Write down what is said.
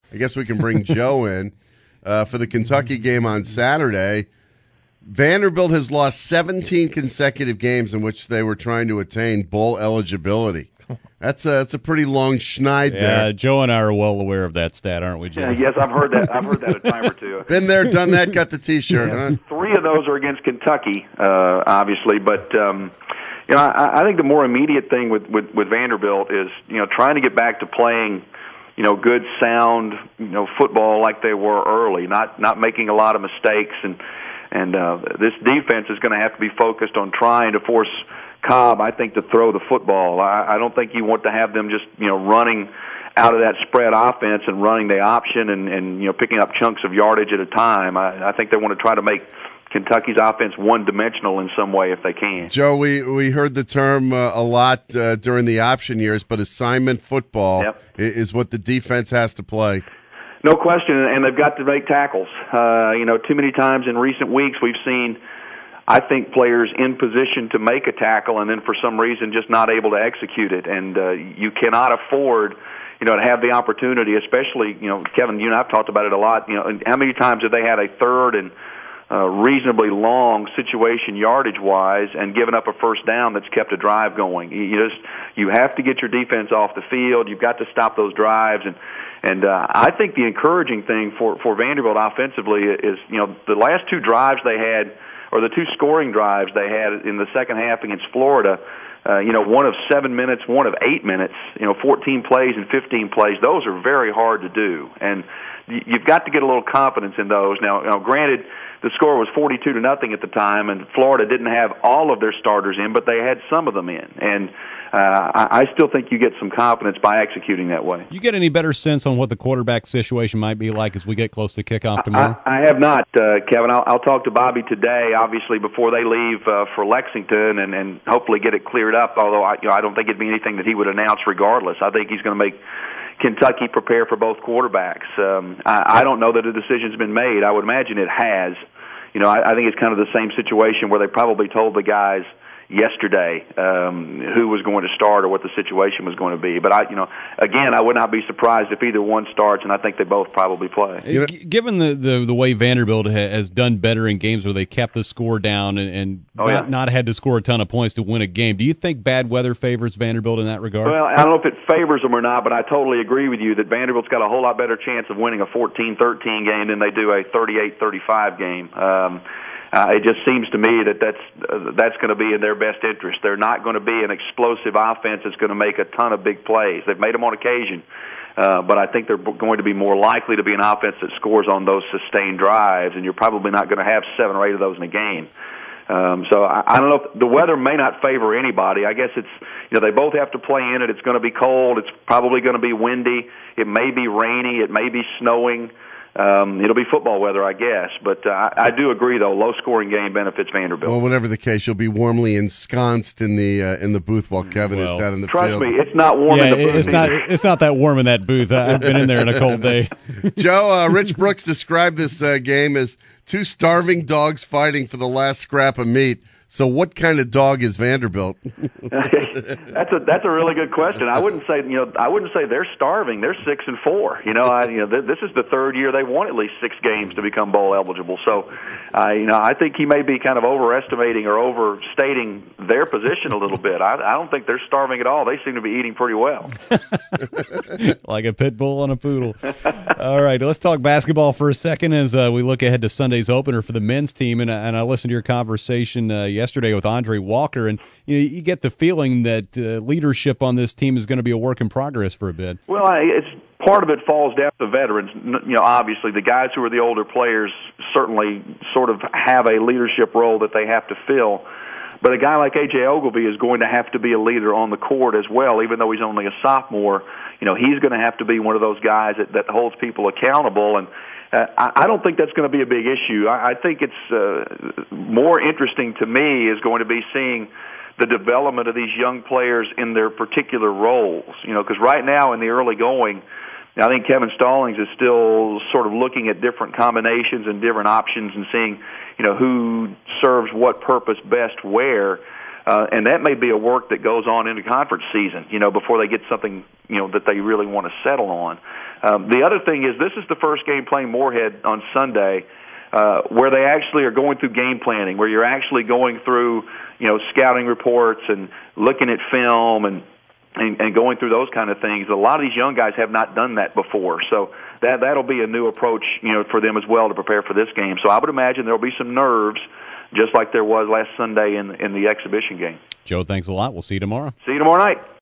I guess we can bring Joe in for the Kentucky game on Saturday. Vanderbilt has lost 17 consecutive games in which they were trying to attain bowl eligibility. That's a pretty long schneid there. Yeah, Joe and I are well aware of that stat, aren't we, Joe? Yeah, yes, I've heard that. I've heard that a time or two. Been there, done that, got the T-shirt, huh? 3 of those are against Kentucky, obviously, but I think the more immediate thing with Vanderbilt is trying to get back to playing good, sound football like they were early, not making a lot of mistakes, and this defense is going to have to be focused on trying to force Cobb, I think, to throw the football. I don't think you want to have them just running out of that spread offense and running the option and picking up chunks of yardage at a time. I think they want to try to make Kentucky's offense one-dimensional in some way if they can. Joe, we heard the term a lot during the option years, but assignment football is what the defense has to play. No question, and they've got to make tackles. Too many times in recent weeks we've seen, I think, players in position to make a tackle and then for some reason just not able to execute it. And you cannot afford, to have the opportunity, especially, Kevin, you and I have talked about it a lot. How many times have they had a third and reasonably long situation yardage-wise and given up a first down that's kept a drive going? You have to get your defense off the field. You've got to stop those drives. And I think the encouraging thing for Vanderbilt offensively is, the last 2 drives they had, or the 2 scoring drives they had in the second half against Florida, one of 7 minutes, one of 8 minutes, 14 plays and 15 plays, those are very hard to do. And you've got to get a little confidence in those. Now granted, the score was 42-0 at the time, and Florida didn't have all of their starters in, but they had some of them in. And I still think you get some confidence by executing that way. You get any better sense on what the quarterback situation might be like as we get close to kickoff tomorrow? I have not, Kevin. I'll talk to Bobby today, obviously, before they leave for Lexington, and hopefully get it cleared up, although I don't think it'd be anything that he would announce regardless. I think he's going to make Kentucky prepare for both quarterbacks. I don't know that a decision's been made. I would imagine it has. I think it's kind of the same situation where they probably told the guys yesterday who was going to start or what the situation was going to be. But again, I would not be surprised if either one starts, and I think they both probably play. Given the way Vanderbilt has done better in games where they kept the score down and not had to score a ton of points to win a game, do you think bad weather favors Vanderbilt in that regard? Well, I don't know if it favors them or not, but I totally agree with you that Vanderbilt's got a whole lot better chance of winning a 14-13 game than they do a 38-35 game. It just seems to me that that's going to be in their best interest. They're not going to be an explosive offense that's going to make a ton of big plays. They've made them on occasion, but I think they're going to be more likely to be an offense that scores on those sustained drives, and you're probably not going to have 7 or 8 of those in a game. So I don't know. The weather may not favor anybody. I guess it's, they both have to play in it. It's going to be cold. It's probably going to be windy. It may be rainy. It may be snowing. It'll be football weather, I guess. But I do agree, though, low-scoring game benefits Vanderbilt. Well, whatever the case, you'll be warmly ensconced in the booth while Kevin is down in the field. Trust me, it's not warm in the booth. It's not that warm in that booth. I've been in there in a cold day. Joe, Rich Brooks described this game as 2 starving dogs fighting for the last scrap of meat. So what kind of dog is Vanderbilt? That's a really good question. I wouldn't say they're starving. They're 6-4. This is the 3rd year they won at least 6 games to become bowl eligible. So, I think he may be kind of overestimating or overstating their position a little bit. I don't think they're starving at all. They seem to be eating pretty well. Like a pit bull on a poodle. All right, let's talk basketball for a second as we look ahead to Sunday's opener for the men's team. And I listened to your conversation yesterday with Andre Walker, and you get the feeling that leadership on this team is going to be a work in progress for a bit. Well, it's part of it falls down to veterans. Obviously the guys who are the older players certainly sort of have a leadership role that they have to fill. But a guy like A.J. Ogilvy is going to have to be a leader on the court as well, even though he's only a sophomore. He's going to have to be one of those guys that holds people accountable, and I don't think that's going to be a big issue. I think it's more interesting to me is going to be seeing the development of these young players in their particular roles. Because right now in the early going, I think Kevin Stallings is still sort of looking at different combinations and different options and seeing, who serves what purpose best where. And that may be a work that goes on into conference season, before they get something, that they really want to settle on. The other thing is this is the first game playing Moorhead on Sunday where they actually are going through game planning, where you're actually going through, scouting reports and looking at film and going through those kind of things. A lot of these young guys have not done that before, so that'll be a new approach, for them as well to prepare for this game. So I would imagine there'll be some nerves, just like there was last Sunday in the exhibition game. Joe, thanks a lot. We'll see you tomorrow. See you tomorrow night.